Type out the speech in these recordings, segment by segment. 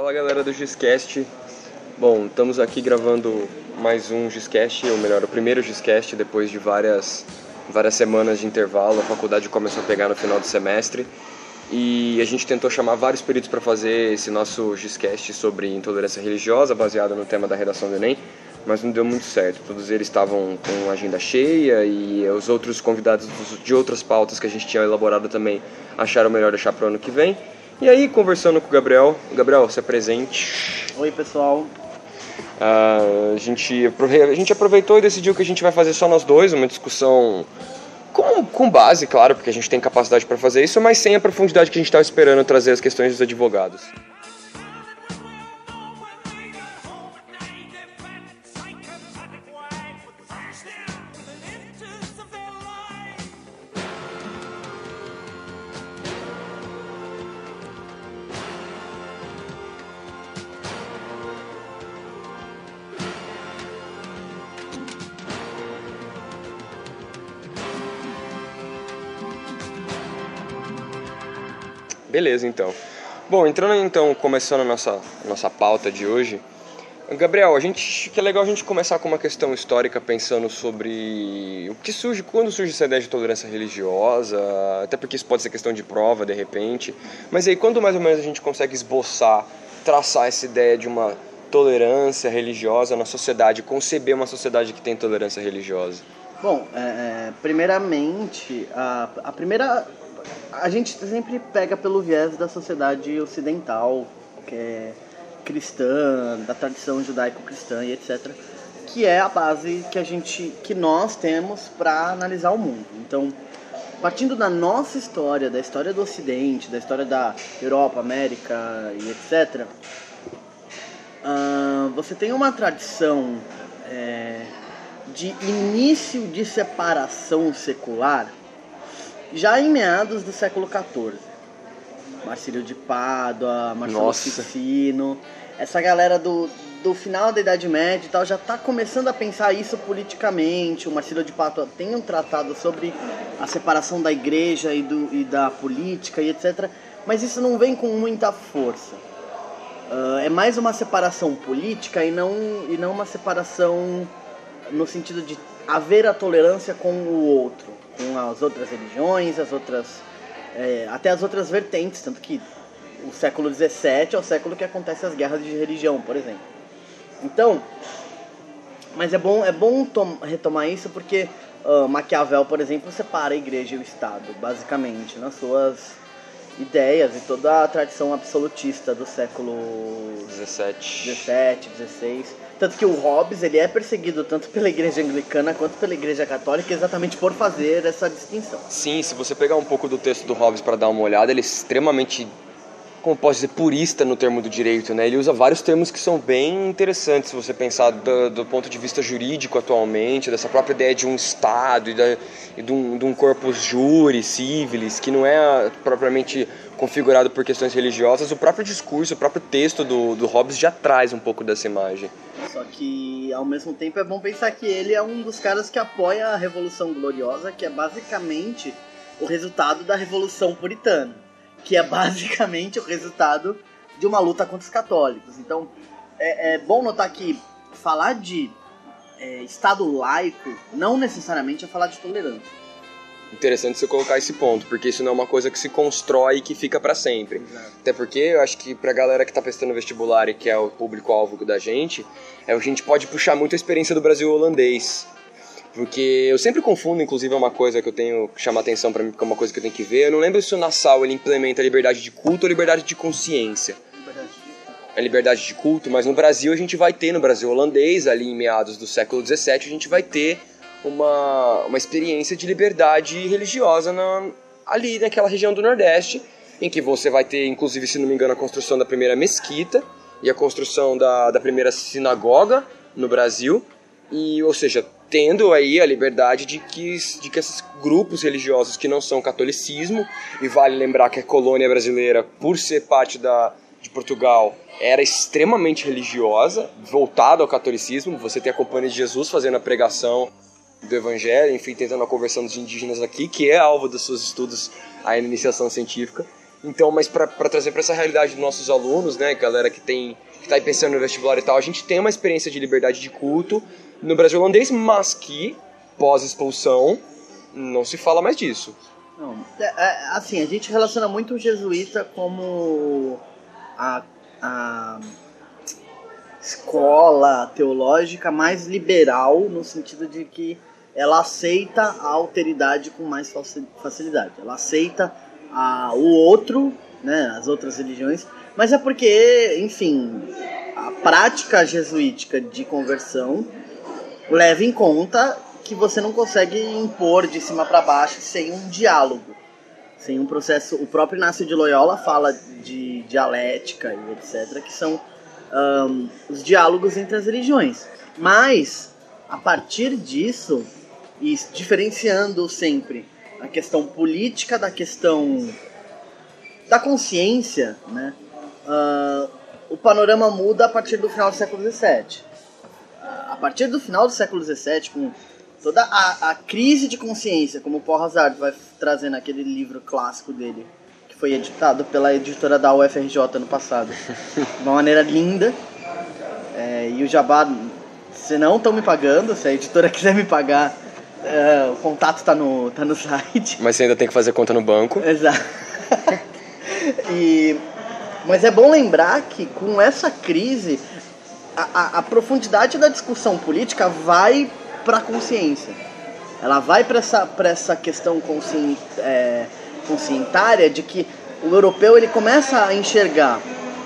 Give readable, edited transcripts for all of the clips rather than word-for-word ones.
Fala galera do Giscast. Bom, estamos aqui gravando mais um Giscast, ou melhor, o primeiro Giscast depois de várias semanas de intervalo. A faculdade começou a pegar no final do semestre e a gente tentou chamar vários períodos para fazer esse nosso Giscast sobre intolerância religiosa, baseado no tema da redação do Enem, mas não deu muito certo. Todos eles estavam com agenda cheia e os outros convidados de outras pautas que a gente tinha elaborado também acharam melhor deixar para o ano que vem. E aí, conversando com o Gabriel, se apresente. Oi, pessoal. A gente aproveitou e decidiu que a gente vai fazer só nós dois, uma discussão com base, claro, porque a gente tem capacidade para fazer isso, mas sem a profundidade que a gente estava esperando trazer as questões dos advogados. Beleza, então. Bom, começando a nossa pauta de hoje. Gabriel, que é legal a gente começar com uma questão histórica, pensando sobre quando surge essa ideia de tolerância religiosa, até porque isso pode ser questão de prova, de repente. Mas aí, quando mais ou menos a gente consegue traçar essa ideia de uma tolerância religiosa na sociedade, conceber uma sociedade que tem tolerância religiosa? Bom, primeiramente, a gente sempre pega pelo viés da sociedade ocidental, que é cristã, da tradição judaico-cristã e etc., que é a base que nós temos para analisar o mundo. Então, partindo da nossa história, da história do Ocidente, da história da Europa, América e etc., você tem uma tradição de início de separação secular já em meados do século XIV. Marcílio de Pádua, Marcelo Ficino, essa galera do final da Idade Média e tal já está começando a pensar isso politicamente. O Marcílio de Pádua tem um tratado sobre a separação da igreja e da política e etc. Mas isso não vem com muita força. É mais uma separação política e não uma separação no sentido de haver a tolerância com o outro, com as outras religiões, até as outras vertentes, tanto que o século XVII é o século que acontecem as guerras de religião, por exemplo. Então, mas é bom retomar isso porque Maquiavel, por exemplo, separa a igreja e o Estado, basicamente, nas suas ideias e toda a tradição absolutista do século XVII, XVI. Tanto que o Hobbes ele é perseguido tanto pela igreja anglicana quanto pela igreja católica exatamente por fazer essa distinção. Sim, se você pegar um pouco do texto do Hobbes para dar uma olhada, ele é extremamente, como posso dizer, purista no termo do direito, né? Ele usa vários termos que são bem interessantes se você pensar do ponto de vista jurídico atualmente, dessa própria ideia de um Estado e de um corpus juris civilis, que não é propriamente configurado por questões religiosas. O próprio discurso, o próprio texto do Hobbes já traz um pouco dessa imagem. Só que, ao mesmo tempo, é bom pensar que ele é um dos caras que apoia a Revolução Gloriosa, que é basicamente o resultado da Revolução Puritana, que é basicamente o resultado de uma luta contra os católicos. Então, é bom notar que falar de Estado laico não necessariamente é falar de tolerância. Interessante você colocar esse ponto, porque isso não é uma coisa que se constrói e que fica pra sempre. Exato. Até porque eu acho que pra galera que tá prestando vestibular e que é o público-alvo da gente, a gente pode puxar muito a experiência do Brasil holandês. Porque eu sempre confundo, inclusive é uma coisa que eu tenho que chamar atenção pra mim, porque é uma coisa que eu tenho que ver. Eu não lembro se o Nassau ele implementa a liberdade de culto ou liberdade de consciência. A liberdade de culto, mas no Brasil a gente vai ter, no Brasil holandês, ali em meados do século XVII, a gente vai ter uma experiência de liberdade religiosa ali naquela região do Nordeste, em que você vai ter, inclusive, se não me engano, a construção da primeira mesquita e a construção da primeira sinagoga no Brasil, ou seja, tendo aí a liberdade de que esses grupos religiosos que não são catolicismo, e vale lembrar que a colônia brasileira, por ser parte de Portugal, era extremamente religiosa, voltada ao catolicismo. Você tem a Companhia de Jesus fazendo a pregação do Evangelho, enfim, tentando a conversão dos indígenas aqui, que é alvo dos seus estudos aí na iniciação científica. Então, mas para trazer para essa realidade dos nossos alunos, né, galera que tá aí pensando no vestibular e tal, a gente tem uma experiência de liberdade de culto no Brasil holandês, mas que, pós-expulsão, não se fala mais disso. Não, assim, a gente relaciona muito o jesuíta como a escola teológica mais liberal, no sentido de que ela aceita a alteridade com mais facilidade. Ela aceita o outro, né, as outras religiões, mas é porque, enfim, a prática jesuítica de conversão leva em conta que você não consegue impor de cima para baixo sem um diálogo, sem um processo. O próprio Inácio de Loyola fala de dialética e etc., que são os diálogos entre as religiões. Mas, a partir disso, e diferenciando sempre a questão política da questão da consciência, né, o panorama muda a partir do final do século XVII. A partir do final do século XVII, com toda a crise de consciência, como o Paul Hazard vai trazer naquele livro clássico dele, que foi editado pela editora da UFRJ no passado, de uma maneira linda. E o jabá, se não estão me pagando, se a editora quiser me pagar, o contato tá no site. Mas você ainda tem que fazer conta no banco. Exato. Mas é bom lembrar que com essa crise, a profundidade da discussão política vai para a consciência. Ela vai para essa questão conscientária de que o europeu ele começa a enxergar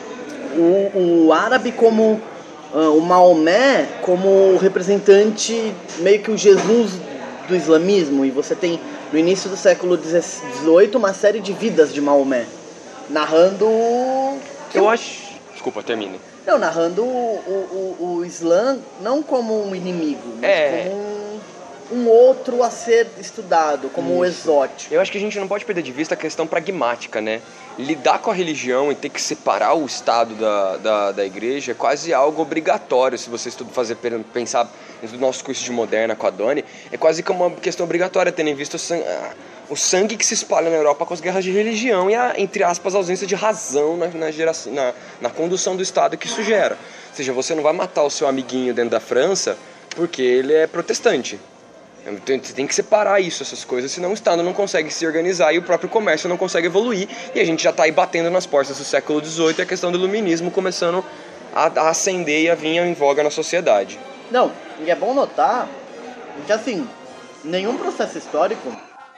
o árabe como o Maomé como o representante, meio que o Jesus do islamismo. E você tem no início do século XVIII uma série de vidas de Maomé narrando... Eu acho... Desculpa, termine. Não, narrando o Islã não como um inimigo, mas como um outro a ser estudado, como um exótico. Eu acho que a gente não pode perder de vista a questão pragmática, né? Lidar com a religião e ter que separar o Estado da igreja é quase algo obrigatório. Se você pensar no nosso curso de moderna com a Doni, é quase que uma questão obrigatória, tendo em vista o sangue que se espalha na Europa com as guerras de religião e a, entre aspas, a ausência de razão na condução do Estado que isso gera. Ou seja, você não vai matar o seu amiguinho dentro da França porque ele é protestante. Você tem que separar essas coisas, senão o Estado não consegue se organizar e o próprio comércio não consegue evoluir. E a gente já está aí batendo nas portas do século XVIII e a questão do iluminismo começando a ascender e a vir em voga na sociedade. Não, e é bom notar que, assim, nenhum processo histórico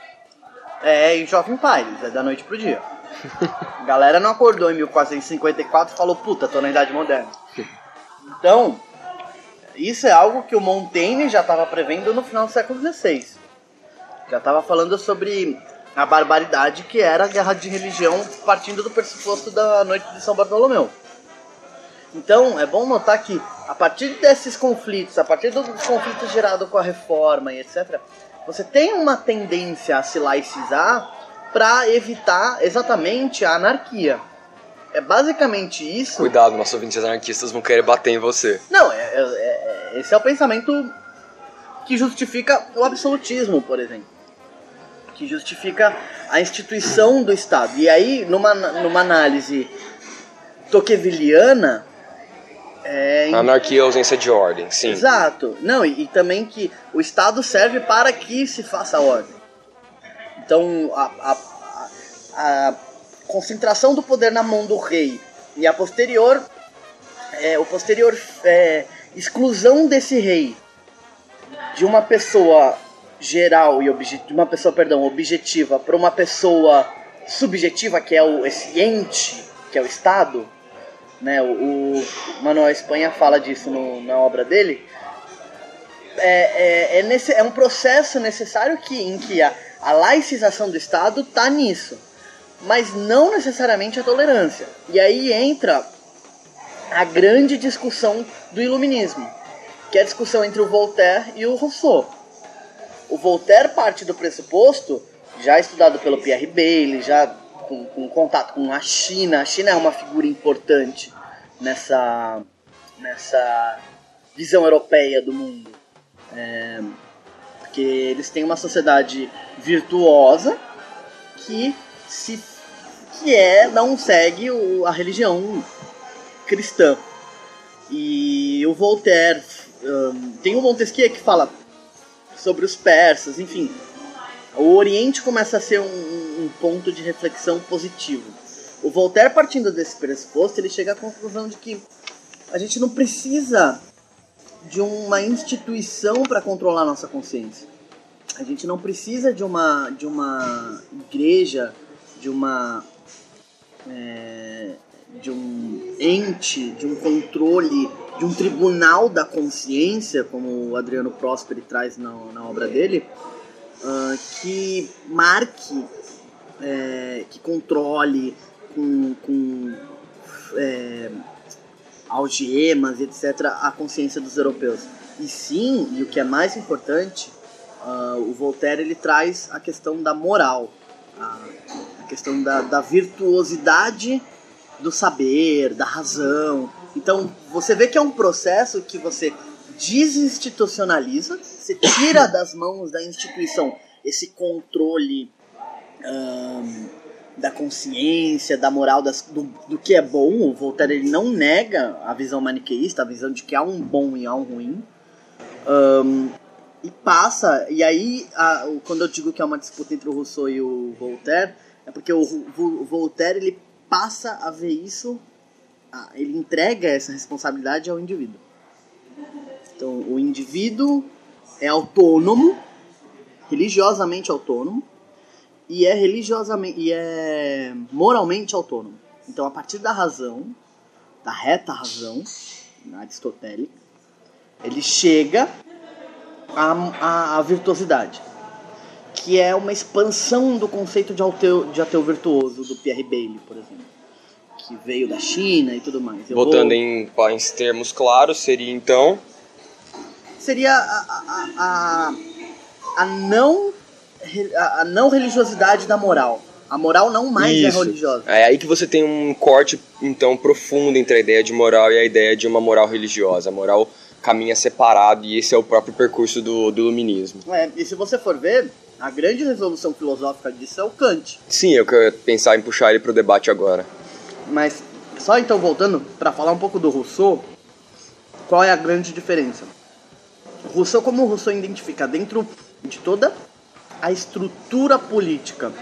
é em Jovem Pires, é da noite pro dia. A galera não acordou em 1454 e falou, puta, tô na Idade Moderna. Então, isso é algo que o Montaigne já estava prevendo no final do século XVI. Já estava falando sobre a barbaridade que era a guerra de religião partindo do pressuposto da noite de São Bartolomeu. Então, é bom notar que, a partir desses conflitos, a partir dos conflitos gerados com a reforma e etc., você tem uma tendência a se laicizar para evitar exatamente a anarquia. É basicamente isso. Cuidado, nossos ouvintes anarquistas vão querer bater em você. Não, esse é o pensamento que justifica o absolutismo, por exemplo. Que justifica a instituição do Estado. E aí, numa análise tocquevilliana... Anarquia é ausência de ordem, sim. Exato. Não, e também que o Estado serve para que se faça ordem. Então, a concentração do poder na mão do rei e a posterior exclusão desse rei de uma pessoa geral e objetiva para uma pessoa subjetiva, que é esse ente, que é o Estado, né? O Manuel Espanha fala disso na obra dele. É um processo necessário em que a laicização do Estado está nisso, mas não necessariamente a tolerância. E aí entra a grande discussão do iluminismo, que é a discussão entre o Voltaire e o Rousseau. O Voltaire parte do pressuposto, já estudado pelo Pierre Bailey, já com contato com a China. A China é uma figura importante nessa visão europeia do mundo. Porque eles têm uma sociedade virtuosa que que não segue a religião cristã. E o Voltaire, tem o Montesquieu que fala sobre os persas, enfim. O Oriente começa a ser um ponto de reflexão positivo. O Voltaire, partindo desse pressuposto, ele chega à conclusão de que a gente não precisa de uma instituição para controlar a nossa consciência. A gente não precisa de uma igreja, de um ente, de um controle, de um tribunal da consciência, como o Adriano Prosperi traz na obra dele, que marque, que controle com algemas, etc., a consciência dos europeus. E sim, e o que é mais importante, o Voltaire ele traz a questão da moral, a questão da virtuosidade do saber, da razão. Então, você vê que é um processo que você desinstitucionaliza, você tira das mãos da instituição esse controle da consciência, da moral, do que é bom. O Voltaire ele não nega a visão maniqueísta, a visão de que há um bom e há um ruim. E aí, quando eu digo que é uma disputa entre o Rousseau e o Voltaire, é porque o Voltaire ele passa a ver isso, ele entrega essa responsabilidade ao indivíduo. Então, o indivíduo é autônomo, religiosamente autônomo, e é moralmente autônomo. Então, a partir da razão, da reta razão aristotélica, ele chega à virtuosidade, que é uma expansão do conceito de ateu virtuoso do Pierre Bailly, por exemplo, que veio da China e tudo mais. Botando em termos claros, seria então... Seria a não religiosidade da moral. A moral não mais é religiosa. É aí que você tem um corte, então, profundo entre a ideia de moral e a ideia de uma moral religiosa. A moral caminha separado e esse é o próprio percurso do iluminismo. E se você for ver, a grande resolução filosófica disso é o Kant. Sim, eu quero pensar em puxar ele para o debate agora. Mas, só então voltando, para falar um pouco do Rousseau, qual é a grande diferença? Rousseau, como o Rousseau identifica dentro de toda a estrutura política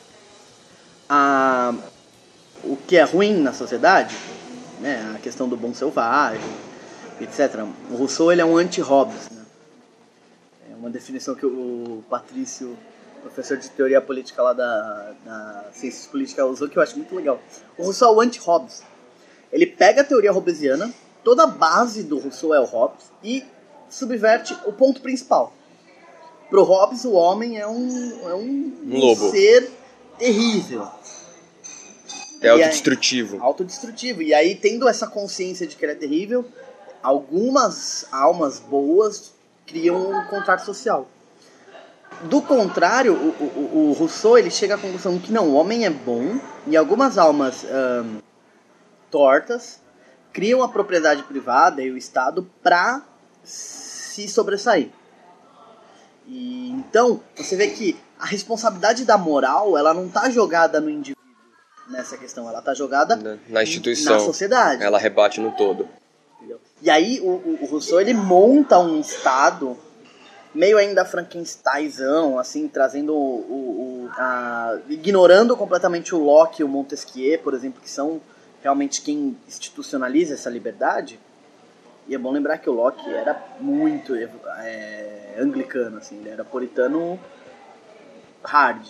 o que é ruim na sociedade, né, a questão do bom selvagem, etc. O Rousseau ele é um anti-Hobbes, né? É uma definição que o Patrício, professor de teoria política lá da Ciências Políticas, usou, que eu acho muito legal. O Rousseau é o anti-Hobbes. Ele pega a teoria hobbesiana, toda a base do Rousseau é o Hobbes, e subverte o ponto principal. Pro Hobbes, o homem é um lobo, ser terrível. É autodestrutivo. Autodestrutivo. E aí, tendo essa consciência de que ele é terrível, algumas almas boas criam um contrato social. Do contrário, o Rousseau ele chega à conclusão que não, o homem é bom e algumas almas tortas criam a propriedade privada e o Estado para se sobressair. E então, você vê que a responsabilidade da moral, ela não está jogada no indivíduo nessa questão, ela está jogada na instituição, na sociedade. Ela rebate no todo. Entendeu? E aí o Rousseau ele monta um Estado meio ainda Frankensteinzão, assim, trazendo ignorando completamente o Locke e o Montesquieu, por exemplo, que são realmente quem institucionaliza essa liberdade. E é bom lembrar que o Locke era muito anglicano, assim, ele era puritano hard.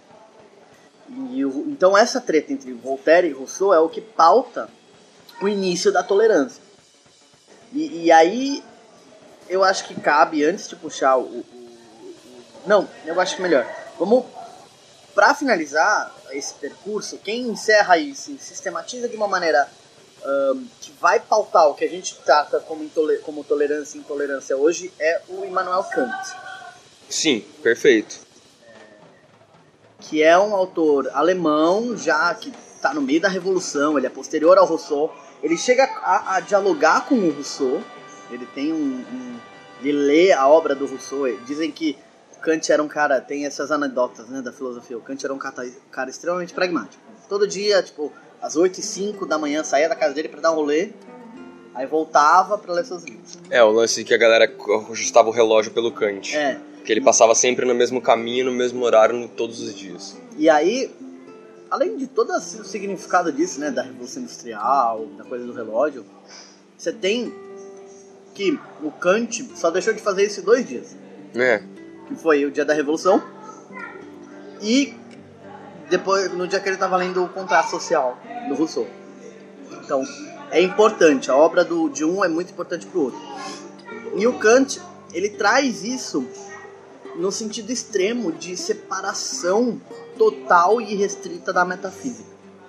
Então essa treta entre Voltaire e Rousseau é o que pauta o início da tolerância. E aí eu acho que cabe, antes de puxar Não, eu acho que melhor. Vamos, pra finalizar esse percurso, quem encerra isso e sistematiza de uma maneira que vai pautar o que a gente trata como tolerância e intolerância hoje é o Immanuel Kant. Sim, perfeito. Que é um autor alemão, já que está no meio da Revolução, ele é posterior ao Rousseau. Ele chega a dialogar com o Rousseau, ele tem ele lê a obra do Rousseau. Dizem que o Kant era um cara, tem essas anedotas, né, da filosofia, o Kant era um cara extremamente pragmático. todo dia, tipo, às 8h05 da manhã, saía da casa dele pra dar um rolê, aí voltava pra ler seus livros. O lance que a galera ajustava o relógio pelo Kant. Que ele passava sempre no mesmo caminho, no mesmo horário, todos os dias. E aí, além de todo o significado disso, né, da Revolução Industrial, da coisa do relógio, você tem que o Kant só deixou de fazer isso em 2 dias. Que foi o dia da Revolução e depois, no dia que ele estava lendo o Contrato Social do Rousseau. Então, é importante, a obra de um é muito importante para o outro. E o Kant, ele traz isso no sentido extremo de separação total e restrita da metafísica.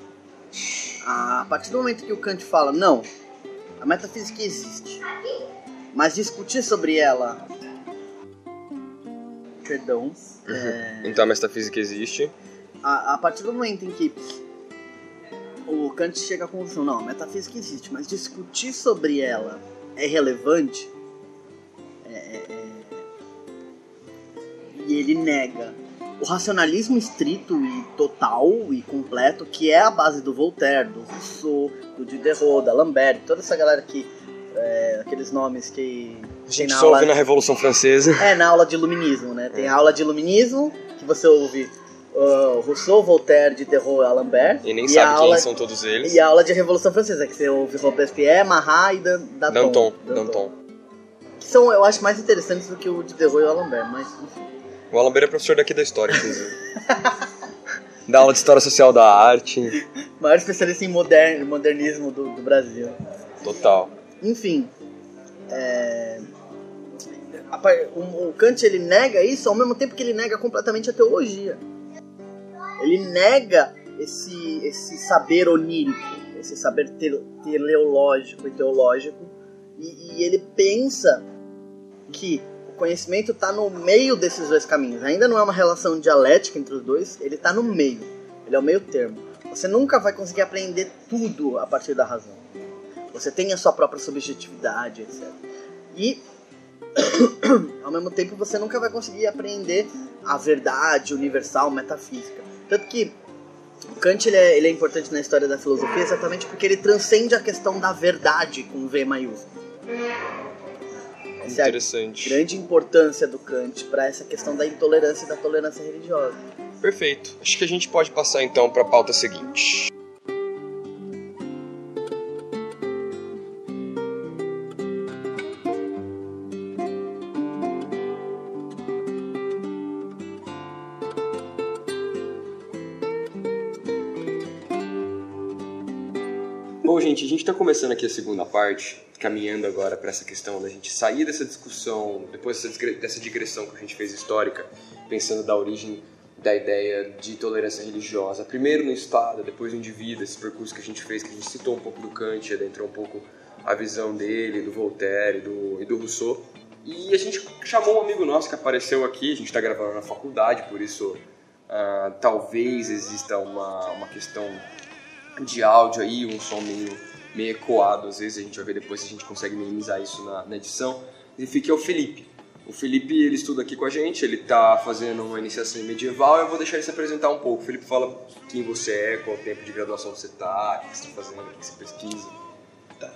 A partir do momento que o Kant fala, não, a metafísica existe, mas discutir sobre ela... Perdão. Então a metafísica existe. A partir do momento em que o Kant chega à conclusão, não, a metafísica existe, mas discutir sobre ela é relevante, e ele nega o racionalismo estrito e total e completo, que é a base do Voltaire, do Rousseau, do Diderot, da Lambert, toda essa galera que... aqueles nomes que... A gente só ouve na Revolução Francesa. Na aula de iluminismo, né? Tem a aula de iluminismo, que você ouve Rousseau, Voltaire, Diderot e Lambert. E nem sabe quem são todos eles. E a aula de Revolução Francesa, que você ouve Robespierre, Marat e Danton. Que são, eu acho, mais interessantes do que o Diderot e o Alembert, mas enfim. O Alembert é professor daqui da história, inclusive. Dá aula de História Social da Arte. Maior especialista em modernismo do Brasil. Total. Enfim, o Kant, ele nega isso ao mesmo tempo que ele nega completamente a teologia. Ele nega esse saber onírico, esse saber teleológico e teológico, e ele pensa que o conhecimento está no meio desses 2 caminhos. Ainda não é uma relação dialética entre os dois, ele está no meio, ele é o meio termo. Você nunca vai conseguir aprender tudo a partir da razão. Você tem a sua própria subjetividade, etc. E, ao mesmo tempo, você nunca vai conseguir aprender a verdade universal, metafísica. Tanto que o Kant ele é importante na história da filosofia exatamente porque ele transcende a questão da verdade com V maiúsculo. Essa interessante. É a grande importância do Kant para essa questão da intolerância e da tolerância religiosa. Perfeito. Acho que a gente pode passar então para a pauta seguinte. Bom, gente, a gente está começando aqui a segunda parte, caminhando agora para essa questão da gente sair dessa discussão, depois dessa digressão que a gente fez histórica, pensando da origem da ideia de tolerância religiosa, primeiro no Estado, depois no indivíduo, esse percurso que a gente fez, que a gente citou um pouco do Kant, adentrou um pouco a visão dele, do Voltaire e do Rousseau. E a gente chamou um amigo nosso que apareceu aqui, a gente está gravando na faculdade, por isso talvez exista uma questão de áudio aí, um som meio ecoado, às vezes a gente vai ver depois se a gente consegue minimizar isso na edição. Enfim, que é o Felipe. O Felipe, ele estuda aqui com a gente, ele está fazendo uma iniciação em medieval, eu vou deixar ele se apresentar um pouco. O Felipe, fala quem você é, qual tempo de graduação você está, o que você está fazendo, o que você pesquisa. Tá.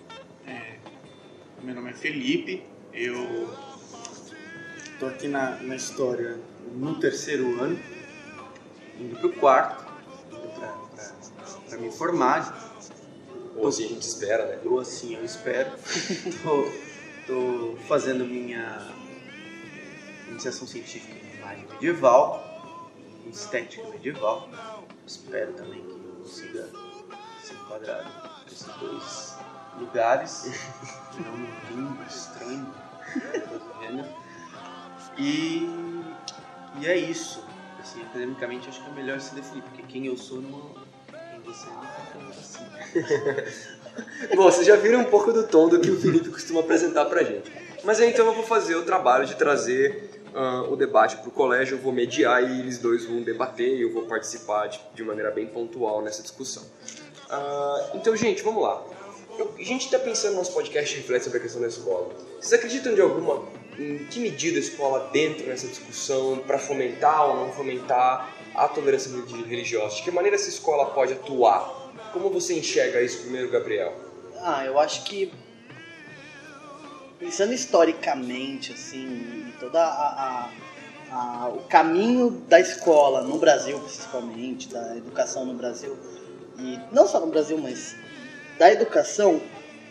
Meu nome é Felipe, eu estou aqui na história no 3º ano, indo para o 4º, para me formar. Ou assim a gente espera, né? Ou assim eu espero. Estou fazendo minha iniciação científica em imagem medieval, em estética medieval. Espero também que eu consiga se enquadrar nesses 2 lugares, não num mundo estranho, do gênero. E é isso. Assim, academicamente acho que é melhor se definir, porque quem eu sou não você não tá assim. Bom, vocês já viram um pouco do tom do que o Felipe costuma apresentar pra gente. Mas aí então eu vou fazer o trabalho de trazer o debate pro colégio, eu vou mediar e eles dois vão debater e eu vou participar de maneira bem pontual nessa discussão. Então, gente, vamos lá. A gente está pensando no nosso podcast reflete sobre a questão da escola. Vocês acreditam de alguma em que medida a escola entra nessa discussão para fomentar ou não fomentar a tolerância religiosa? De que maneira essa escola pode atuar? Como você enxerga isso primeiro, Gabriel? Eu acho que, pensando historicamente, assim, e todo o caminho da escola no Brasil, principalmente, da educação no Brasil, e não só no Brasil, mas da educação,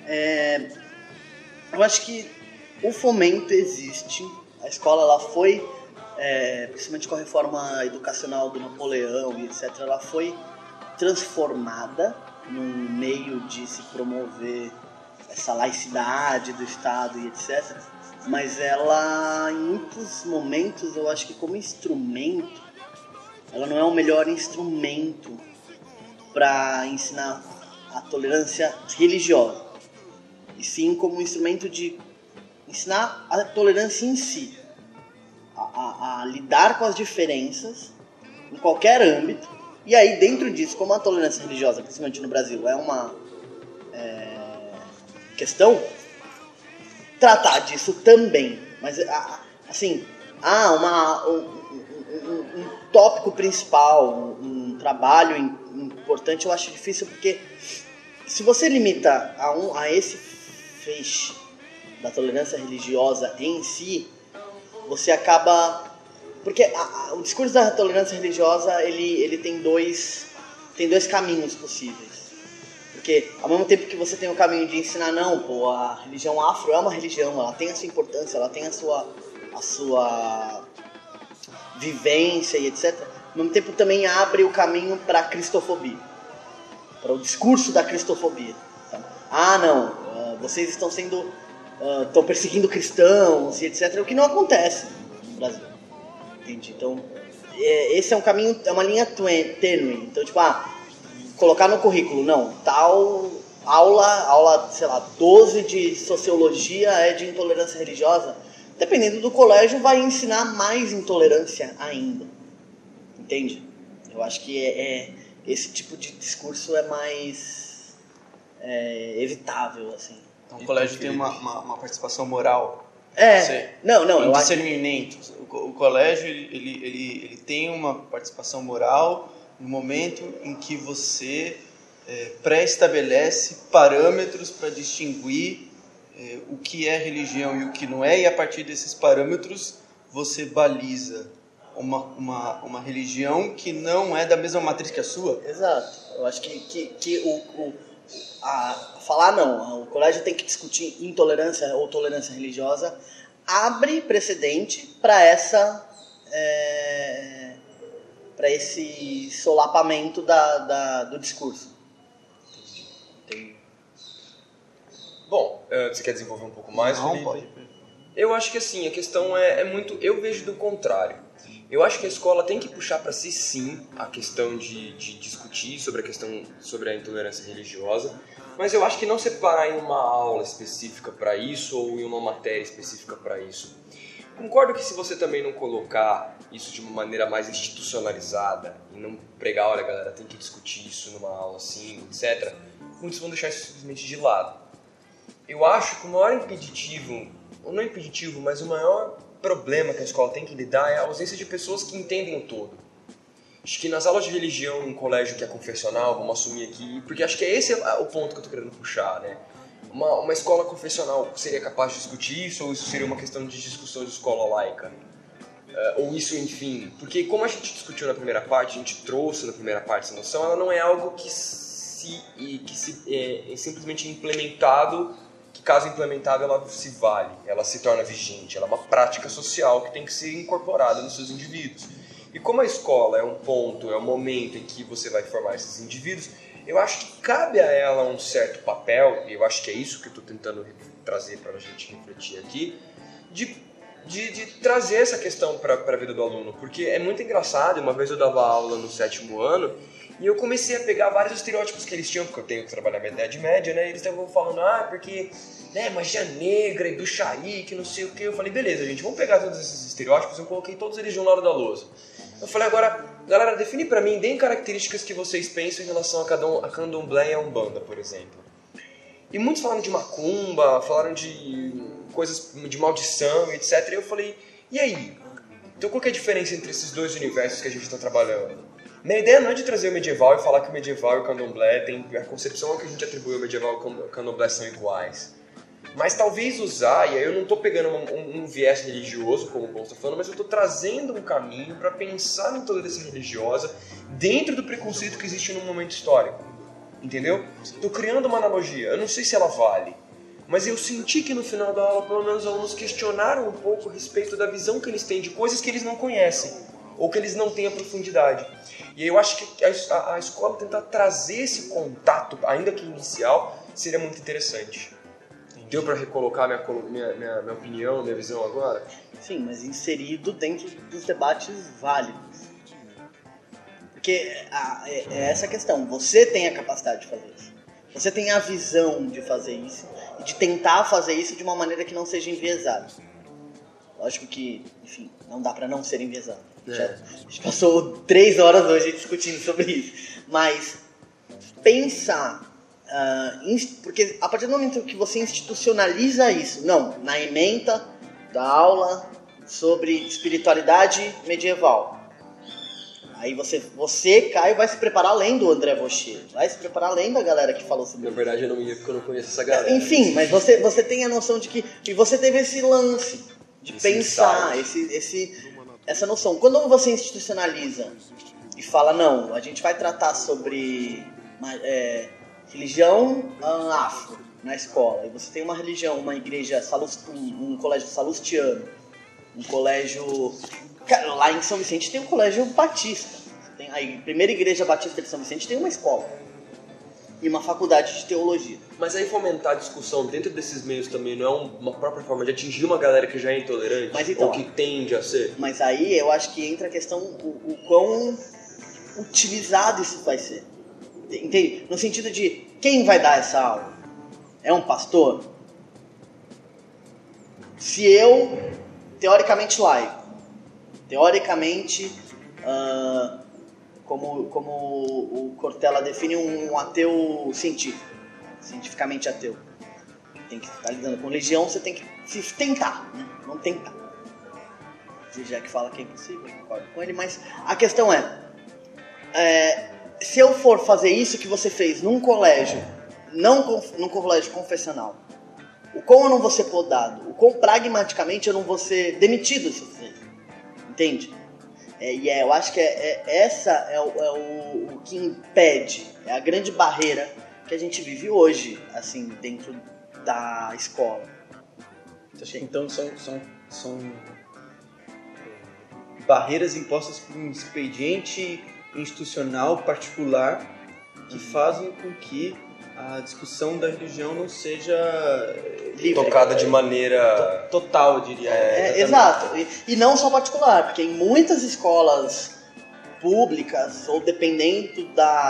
eu acho que o fomento existe. A escola, ela foi, principalmente com a reforma educacional do Napoleão e etc., ela foi transformada num meio de se promover essa laicidade do Estado e etc., mas ela, em muitos momentos, eu acho que como instrumento, ela não é o melhor instrumento para ensinar a tolerância religiosa, e sim como instrumento de ensinar a tolerância em si, a lidar com as diferenças em qualquer âmbito. E aí, dentro disso, como a tolerância religiosa, principalmente no Brasil, é uma questão, tratar disso também. Mas, assim, um tópico principal, um trabalho importante, eu acho difícil, porque se você limita a esse feixe da tolerância religiosa em si, você acaba... Porque o discurso da tolerância religiosa, ele tem dois caminhos possíveis. Porque ao mesmo tempo que você tem o caminho de ensinar, não, pô, a religião afro é uma religião, ela tem a sua importância, ela tem a sua vivência e etc. Ao mesmo tempo também abre o caminho para a cristofobia, para o discurso da cristofobia. Então, não, vocês estão perseguindo cristãos e etc., o que não acontece no Brasil. Entende? Então, esse é um caminho, é uma linha tênue. Então, tipo, colocar no currículo, não, tal aula, sei lá, 12 de sociologia é de intolerância religiosa. Dependendo do colégio, vai ensinar mais intolerância ainda. Entende? Eu acho que esse tipo de discurso é mais evitável, assim. Então, o colégio tem uma participação moral. Um discernimento. O colégio ele tem uma participação moral no momento em que você pré-estabelece parâmetros para distinguir o que é religião e o que não é, e a partir desses parâmetros você baliza uma religião que não é da mesma matriz que a sua. Exato. Eu acho que falar não, o colégio tem que discutir intolerância ou tolerância religiosa, abre precedente para esse solapamento do discurso. Entendi. Bom, você quer desenvolver um pouco mais, Não, Felipe? pode. Eu acho que assim, a questão é muito... Eu vejo do contrário. Eu acho que a escola tem que puxar para si, sim, a questão de discutir sobre a intolerância religiosa, mas eu acho que não separar em uma aula específica para isso ou em uma matéria específica para isso. Concordo que se você também não colocar isso de uma maneira mais institucionalizada e não pregar, olha galera, tem que discutir isso numa aula assim, etc., muitos vão deixar isso simplesmente de lado. Eu acho que o maior impeditivo, ou não impeditivo, mas o maior problema que a escola tem que lidar é a ausência de pessoas que entendem o todo. Acho que nas aulas de religião em um colégio que é confessional, vamos assumir aqui, porque acho que esse é o ponto que eu tô querendo puxar, né? Uma escola confessional seria capaz de discutir isso, ou isso seria uma questão de discussão de escola laica? Ou isso, enfim, porque como a gente discutiu na primeira parte, a gente trouxe na primeira parte essa noção, ela não é algo que é simplesmente implementado, que caso implementado ela se vale, ela se torna vigente, ela é uma prática social que tem que ser incorporada nos seus indivíduos. E como a escola é um ponto, é um momento em que você vai formar esses indivíduos, eu acho que cabe a ela um certo papel, e eu acho que é isso que eu estou tentando trazer para a gente refletir aqui, de trazer essa questão para a vida do aluno, porque é muito engraçado. Uma vez eu dava aula no 7º ano e eu comecei a pegar vários estereótipos que eles tinham, porque eu tenho que trabalhar na Idade Média, né? E eles estavam falando, porque magia negra e bruxaria, que não sei o que. Eu falei, beleza, gente, vamos pegar todos esses estereótipos. Eu coloquei todos eles de um lado da lousa. Eu falei, agora, galera, define pra mim, deem características que vocês pensam em relação a candomblé e a umbanda, por exemplo. E muitos falaram de macumba, falaram de coisas de maldição, etc. E eu falei, e aí? Então qual que é a diferença entre esses dois universos que a gente está trabalhando? Minha ideia não é de trazer o medieval e falar que o medieval e o candomblé tem a concepção que a gente atribui ao medieval e ao candomblé são iguais. Mas talvez usar, e aí eu não estou pegando um viés religioso, como o Paulo está falando, mas eu estou trazendo um caminho para pensar na intolerância religiosa dentro do preconceito que existe num momento histórico. Entendeu? Estou criando uma analogia, eu não sei se ela vale, mas eu senti que no final da aula, pelo menos, os alunos questionaram um pouco a respeito da visão que eles têm de coisas que eles não conhecem, ou que eles não têm a profundidade. E aí eu acho que a escola tentar trazer esse contato, ainda que inicial, seria muito interessante. Deu para recolocar minha opinião, minha visão agora? Sim, mas inserido dentro dos debates válidos. Porque é essa a questão. Você tem a capacidade de fazer isso. Você tem a visão de fazer isso e de tentar fazer isso de uma maneira que não seja enviesada. Lógico que, enfim, não dá para não ser enviesado. A gente passou 3 horas hoje discutindo sobre isso. Mas pensar... porque a partir do momento que você institucionaliza isso, na ementa da aula sobre espiritualidade medieval, aí você, Caio, vai se preparar além do André Vocher, vai se preparar além da galera que falou sobre isso. Na verdade eu não ia porque eu não conheço essa galera. Enfim, mas você tem a noção de que você teve esse lance de pensar, essa noção. Quando você institucionaliza e fala, não, a gente vai tratar sobre... religião afro na escola, e você tem uma religião, uma igreja, um colégio salustiano, um colégio... Cara, lá em São Vicente tem um colégio batista, a primeira igreja batista de São Vicente tem uma escola e uma faculdade de teologia. Mas aí fomentar a discussão dentro desses meios também não é uma própria forma de atingir uma galera que já é intolerante, então, ou que tende a ser? Mas aí eu acho que entra a questão o quão utilizado isso vai ser. Entende? No sentido de, quem vai dar essa aula? É um pastor? Se eu, teoricamente laico, teoricamente, como o Cortella define, um ateu científico, cientificamente ateu, tem que estar lidando com religião, você tem que se tentar, né? Não tentar. Já que fala que é impossível, eu concordo com ele, mas a questão se eu for fazer isso que você fez num colégio, num colégio confessional, o quão eu não vou ser podado, o quão pragmaticamente eu não vou ser demitido se eu fizer isso. Entende? Eu acho que essa é o que impede, é a grande barreira que a gente vive hoje, assim, dentro da escola. Então são barreiras impostas por um expediente institucional particular que fazem com que a discussão da religião não seja tocada de maneira total, eu diria. Exato. E não só particular, porque em muitas escolas públicas, ou dependendo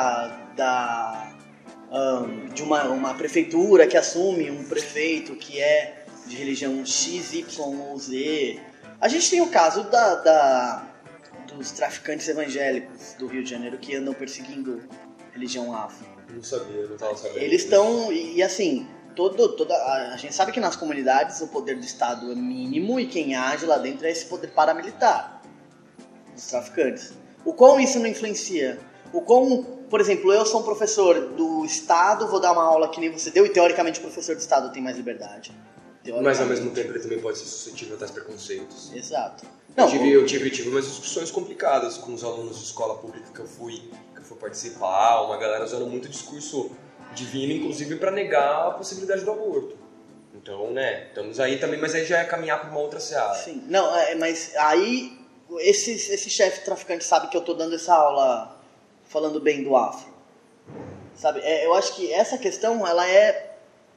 de uma prefeitura que assume um prefeito que é de religião X, Y ou Z. A gente tem o caso dos traficantes evangélicos do Rio de Janeiro que andam perseguindo religião afro. Não sabia, não estava sabendo. Eles estão, e assim, a gente sabe que nas comunidades o poder do Estado é mínimo e quem age lá dentro é esse poder paramilitar dos traficantes. O quão isso não influencia? O quão, por exemplo, eu sou um professor do Estado, vou dar uma aula que nem você deu, e teoricamente o professor do Estado tem mais liberdade. Mas ao mesmo tempo ele também pode ser suscetível a tais preconceitos. Exato. Eu tive umas discussões complicadas com os alunos de escola pública que eu fui participar, uma galera usando muito discurso divino, inclusive para negar a possibilidade do aborto. Então, estamos aí também, mas aí já é caminhar para uma outra seara. Sim, não, mas aí esse chefe traficante sabe que eu tô dando essa aula falando bem do afro. Sabe, eu acho que essa questão, ela é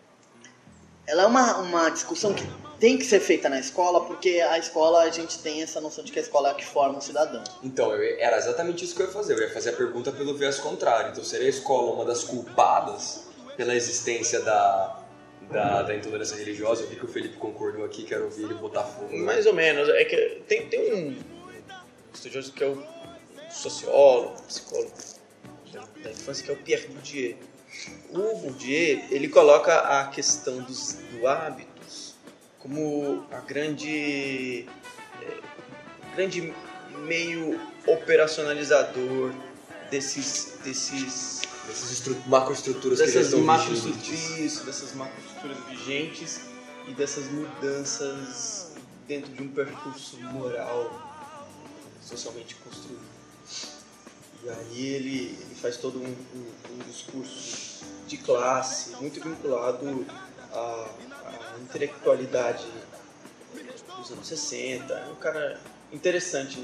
uma discussão que tem que ser feita na escola, porque a escola, a gente tem essa noção de que a escola é a que forma o cidadão. Então, era exatamente isso que eu ia fazer. Eu ia fazer a pergunta pelo viés contrário. Então, seria a escola uma das culpadas pela existência da intolerância religiosa? Eu vi que o Felipe concordou aqui, quero ouvir ele botar fogo. Mais ou menos. É que tem um estudioso que é o sociólogo, psicólogo da infância, que é o Pierre Bourdieu. O Bourdieu, ele coloca a questão do hábitos como a grande meio operacionalizador dessas macroestruturas que já estão vigentes. Dessas macroestruturas vigentes e dessas mudanças dentro de um percurso moral socialmente construído. E aí ele faz todo um discurso de classe muito vinculado à intelectualidade dos anos 60. É um cara interessante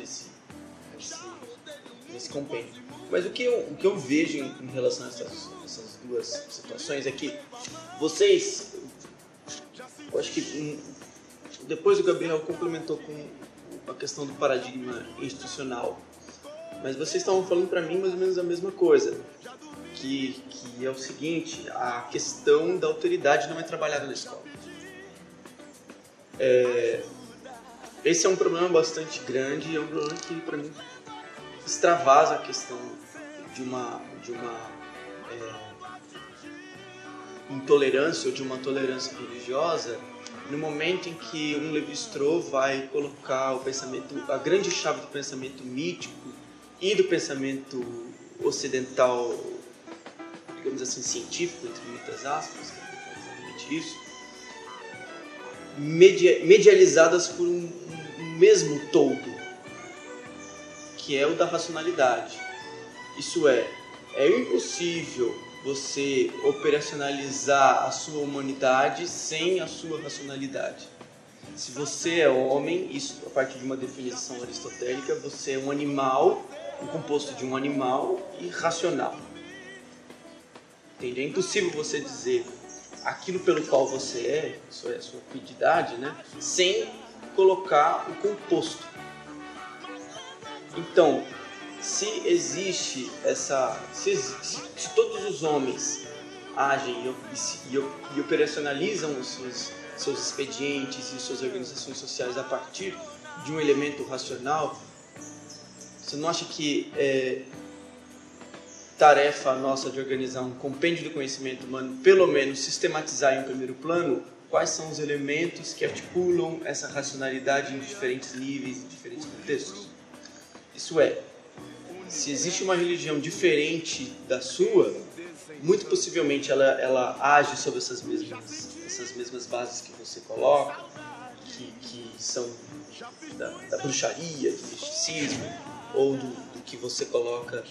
nesse compêndio. Mas o que eu vejo em relação a essas duas situações é que vocês, eu acho que depois o Gabriel complementou com a questão do paradigma institucional, mas vocês estavam falando para mim mais ou menos a mesma coisa, que é o seguinte: a questão da autoridade não é trabalhada na escola. Esse é um problema bastante grande, é um problema que para mim extravasa a questão de uma intolerância ou de uma tolerância religiosa, no momento em que um Lévi-Strauss vai colocar o pensamento, a grande chave do pensamento mítico e do pensamento ocidental, digamos assim, científico, entre muitas aspas, que é exatamente isso, medializadas por um mesmo todo, que é o da racionalidade. Isso é impossível você operacionalizar a sua humanidade sem a sua racionalidade. Se você é homem, isso a partir de uma definição aristotélica, você é um animal, um composto de um animal e racional. Entende? É impossível você dizer aquilo pelo qual você é, isso é a sua fluididade, né, sem colocar o composto. Então, se existe se todos os homens agem e operacionalizam os seus expedientes e suas organizações sociais a partir de um elemento racional, você não acha que é tarefa nossa de organizar um compêndio do conhecimento humano, pelo menos sistematizar em um primeiro plano quais são os elementos que articulam essa racionalidade em diferentes níveis, em diferentes contextos? Isso é, se existe uma religião diferente da sua, muito possivelmente ela age sobre essas mesmas bases que você coloca, que são da bruxaria, do misticismo, ou do que você coloca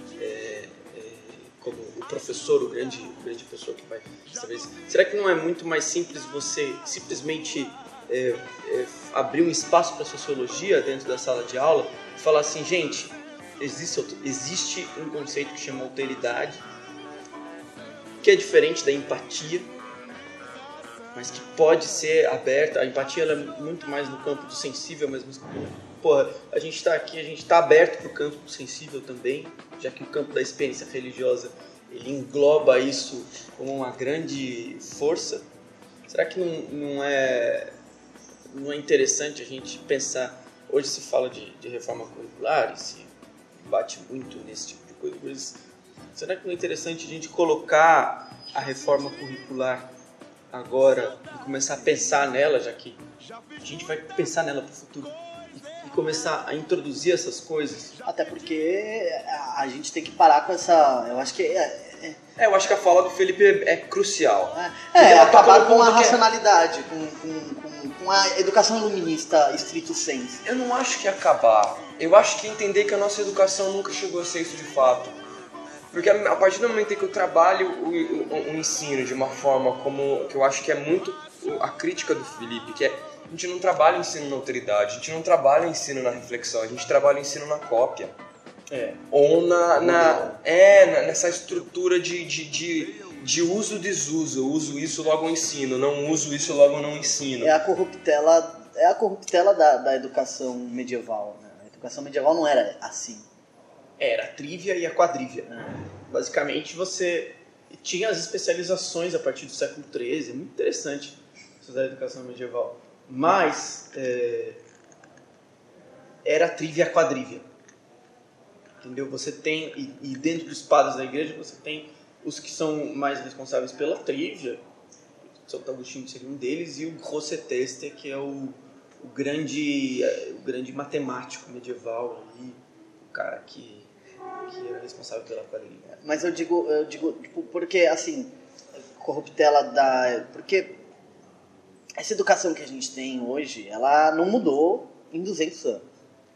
como o professor, o grande professor que vai estabelecer. Será que não é muito mais simples você simplesmente abrir um espaço para a sociologia dentro da sala de aula e falar assim, gente, existe um conceito que chama alteridade, que é diferente da empatia, mas que pode ser aberta. A empatia ela é muito mais no campo do sensível, mas a gente está aqui, a gente está aberto para o campo do sensível também, já que o campo da experiência religiosa ele engloba isso como uma grande força. Será que não é interessante a gente pensar? Hoje se fala de reforma curricular e se bate muito nesse tipo de coisa, mas será que não é interessante a gente colocar a reforma curricular agora e começar a pensar nela, já que a gente vai pensar nela para o futuro, e começar a introduzir essas coisas? Até porque a gente tem que parar com essa... Eu acho que eu acho que a fala do Felipe é crucial. Acabar com a racionalidade, com a educação iluminista estrito sensu. Eu não acho que acabar. Eu acho que entender que a nossa educação nunca chegou a ser isso de fato. Porque a partir do momento em que eu trabalho o ensino de uma forma como... que eu acho que é muito a crítica do Felipe, que é... A gente não trabalha o ensino na autoridade, a gente não trabalha o ensino na reflexão, a gente trabalha o ensino na cópia. Ou nessa estrutura de uso e desuso. Eu uso isso, logo eu ensino. Não uso isso, logo eu não ensino. É a corruptela da educação medieval, né? A educação medieval não era assim. Era a trívia e a quadrívia. Basicamente, você tinha as especializações a partir do século XIII. É muito interessante estudar a educação medieval. Mas era a trívia e a quadrívia. Entendeu? Você tem, e dentro dos padres da igreja, você tem os que são mais responsáveis pela trívia, Santo Agostinho seria um deles, e o José Teste, que é o grande matemático medieval, aí, o cara que era responsável pela quadrilha. Mas eu digo tipo, porque assim, corruptela porque essa educação que a gente tem hoje, ela não mudou em 200 anos.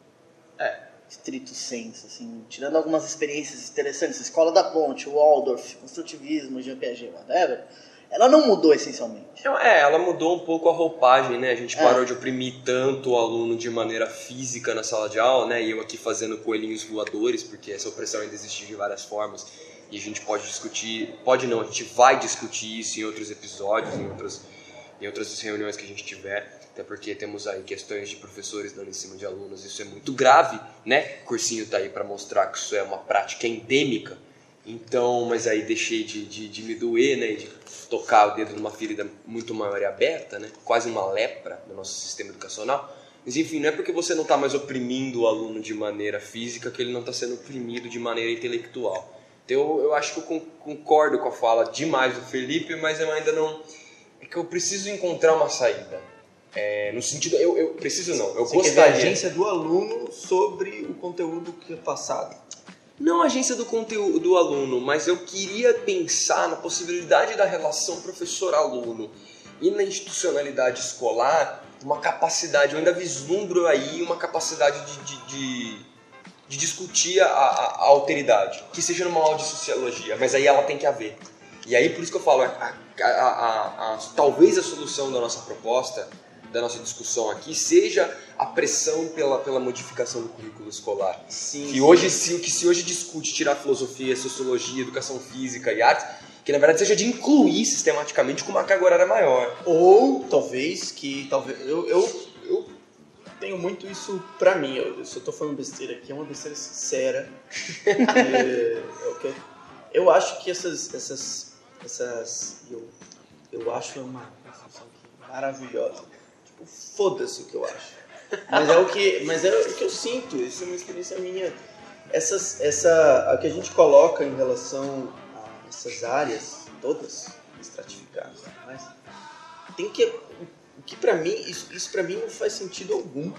Estrito senso, assim, tirando algumas experiências interessantes, a Escola da Ponte, o Waldorf, construtivismo, Jean Piaget, whatever, ela não mudou essencialmente. Ela mudou um pouco a roupagem, né? A gente parou de oprimir tanto o aluno de maneira física na sala de aula, né? E eu aqui fazendo coelhinhos voadores, porque essa opressão ainda existe de várias formas. E a gente pode discutir, a gente vai discutir isso em outros episódios, em outras reuniões que a gente tiver. Até porque temos aí questões de professores dando em cima de alunos, isso é muito grave, né? O cursinho tá aí para mostrar que isso é uma prática endêmica. Então, mas aí deixei de me doer, né? E de tocar o dedo numa ferida muito maior e aberta, né? Quase uma lepra do nosso sistema educacional. Mas enfim, não é porque você não está mais oprimindo o aluno de maneira física que ele não está sendo oprimido de maneira intelectual. Então eu acho que eu concordo com a fala demais do Felipe, mas eu ainda não... É que eu preciso encontrar uma saída. No sentido, eu preciso não, eu gostaria... Quer ver a agência do aluno sobre o conteúdo que é passado? Não a agência do conteúdo do aluno, mas eu queria pensar na possibilidade da relação professor-aluno e na institucionalidade escolar, uma capacidade, eu ainda vislumbro aí uma capacidade de discutir a alteridade, que seja numa aula de sociologia, mas aí ela tem que haver. E aí por isso que eu falo, talvez a solução da nossa proposta, da nossa discussão aqui, seja a pressão pela modificação do currículo escolar. Sim, Se hoje discute tirar filosofia, sociologia, educação física e artes, que na verdade seja de incluir sistematicamente com uma carga horária maior. Ou talvez eu tenho muito isso pra mim, se eu tô falando besteira aqui, é uma besteira sincera. Eu acho que essas eu acho uma função maravilhosa. Tipo, foda-se o que eu acho. Mas é o que eu sinto, isso é uma experiência minha. A que a gente coloca em relação a essas áreas, todas estratificadas, mas tem que... O que pra mim, isso pra mim não faz sentido algum.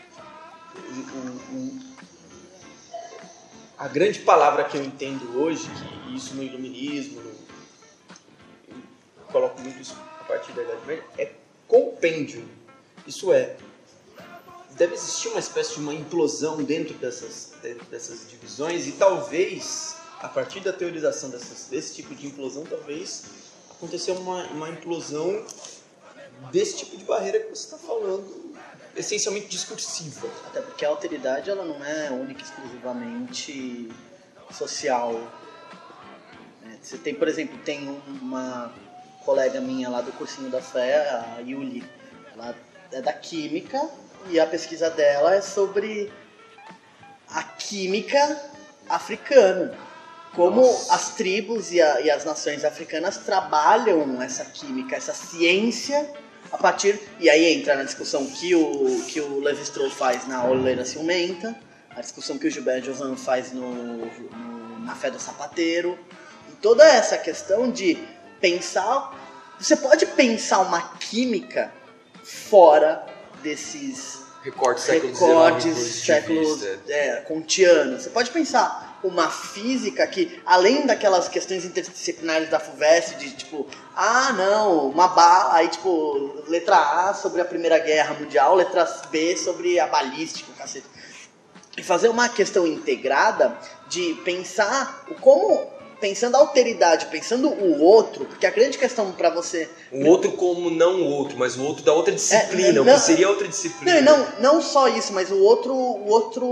A grande palavra que eu entendo hoje, que isso no iluminismo, eu coloco muito isso a partir da Idade Média, é compêndio. Isso é, deve existir uma espécie de uma implosão dentro dessas divisões, e talvez, a partir da teorização desse tipo de implosão, talvez aconteça uma implosão desse tipo de barreira que você está falando, essencialmente discursiva. Até porque a alteridade ela não é única e exclusivamente social. Você tem, por exemplo, uma colega minha lá do cursinho da fé, a Yuli, ela é da química e a pesquisa dela é sobre a química africana. Como as tribos e as nações africanas trabalham essa química, essa ciência, a partir... E aí entra na discussão que o Lévi-Strauss faz na Oleira Ciumenta, a discussão que o Gilbert Jossan faz na Fé do Sapateiro, e toda essa questão de pensar... Você pode pensar uma química fora desses recortes séculos kantianos. Você pode pensar uma física que, além daquelas questões interdisciplinares da FUVEST, de tipo, uma bala, aí tipo, letra A sobre a Primeira Guerra Mundial, letra B sobre a balística, cacete. E fazer uma questão integrada de pensar pensando a alteridade, pensando o outro, porque a grande questão para você... O outro como não o outro, mas o outro da outra disciplina, o que seria outra disciplina. Não só isso, mas o outro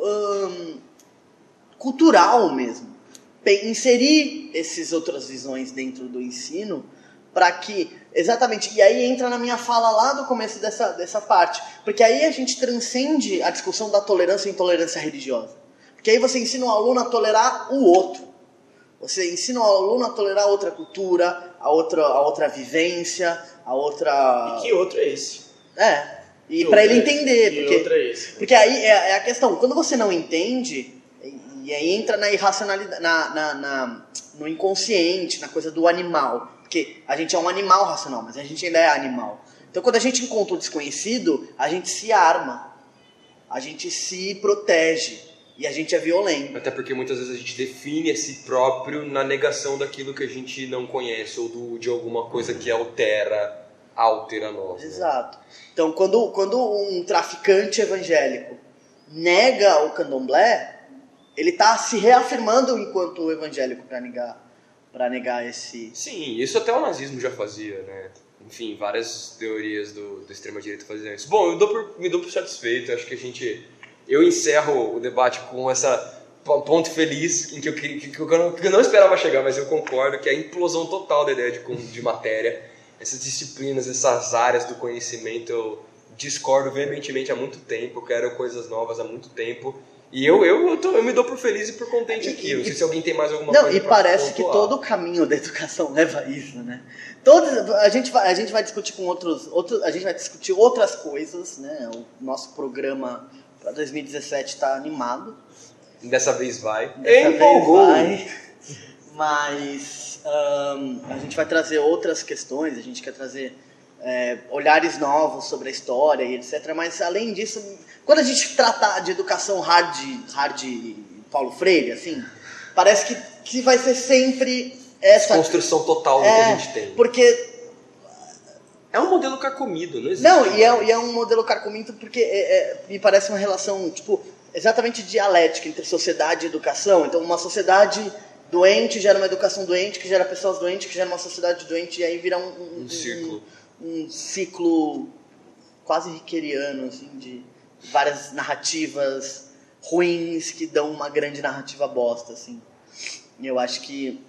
cultural mesmo. Inserir essas outras visões dentro do ensino para que... Exatamente, e aí entra na minha fala lá do começo dessa parte, porque aí a gente transcende a discussão da tolerância e intolerância religiosa. Porque aí você ensina o aluno a tolerar o outro. Você ensina o aluno a tolerar outra cultura, a outra vivência, a outra... E que outro é esse? E para ele entender. Outro é esse? Porque aí é a questão, quando você não entende, e aí entra na irracionalidade, no inconsciente, na coisa do animal. Porque a gente é um animal racional, mas a gente ainda é animal. Então quando a gente encontra o desconhecido, a gente se arma, a gente se protege e a gente é violento. Até porque muitas vezes a gente define a si próprio na negação daquilo que a gente não conhece ou de alguma coisa que altera nós. Exato. Né? Então quando um traficante evangélico nega o candomblé, ele está se reafirmando enquanto evangélico para negar esse... Sim, isso até o nazismo já fazia, né? Enfim, várias teorias do extrema-direita faziam isso. Bom, me dou por satisfeito. Acho que eu encerro o debate com essa ponto feliz em que eu não esperava chegar, mas eu concordo que é a implosão total da ideia de matéria, essas disciplinas, essas áreas do conhecimento, eu discordo veementemente há muito tempo, eu quero coisas novas há muito tempo. E eu me dou por feliz e por contente aqui. Não sei se alguém tem mais alguma coisa. Não, e parece que todo o caminho da educação leva a isso, né? A gente vai discutir com a gente vai discutir outras coisas, né? O nosso programa para 2017 está animado. Dessa vez vai. Mas a gente vai trazer outras questões, a gente quer trazer olhares novos sobre a história e etc. Mas além disso, quando a gente tratar de educação hard Paulo Freire, assim, parece que vai ser sempre essa construção total do que a gente tem. Porque é um modelo carcomido, não existe. Não, e é um modelo carcomido porque me parece uma relação, tipo, exatamente dialética entre sociedade e educação. Então, uma sociedade doente gera uma educação doente, que gera pessoas doentes, que gera uma sociedade doente, e aí vira um ciclo. Um ciclo quase rickeriano, assim, de várias narrativas ruins que dão uma grande narrativa bosta, assim. E eu acho que...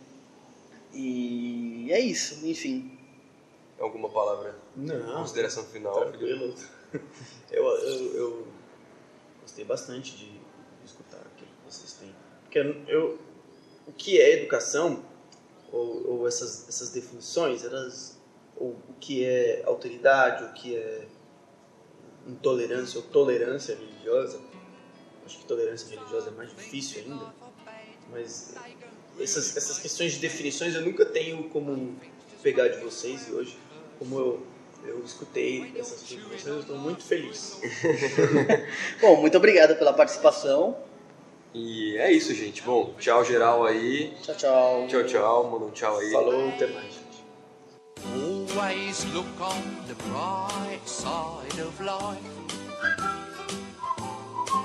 E é isso, enfim. Alguma palavra? Não. Consideração final? Tranquilo. Eu gostei bastante de escutar aquilo que vocês têm. Porque o que é educação, ou essas definições, ou o que é autoridade, o que é intolerância ou tolerância religiosa. Acho que tolerância religiosa é mais difícil ainda. Mas essas questões de definições eu nunca tenho como pegar de vocês, e hoje, como eu escutei essas definições, eu estou muito feliz. Bom, muito obrigado pela participação. E é isso, gente. Bom, tchau geral aí. Tchau. Tchau. Manda um tchau aí. Falou, até mais, gente. Always look on the bright side of life.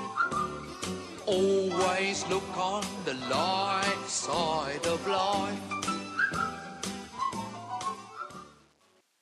Always look on the light side of life.